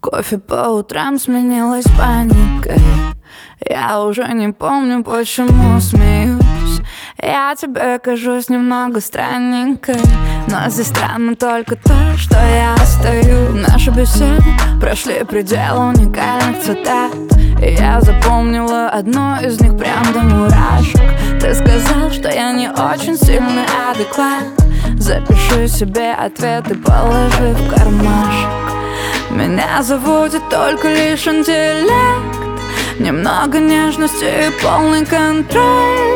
Кофе по утрам сменилось паникой. Я уже не помню, почему смеюсь. Я тебе кажусь немного странненькой, но здесь странно только то, что я стою. Наши беседы прошли предел уникальных цитат, и я запомнила одну из них прям до мурашек. Ты сказал, что я не очень сильный адекват. Запиши себе ответ и положи в кармашек. Меня заводит только лишь интеллект, немного нежности и полный контроль.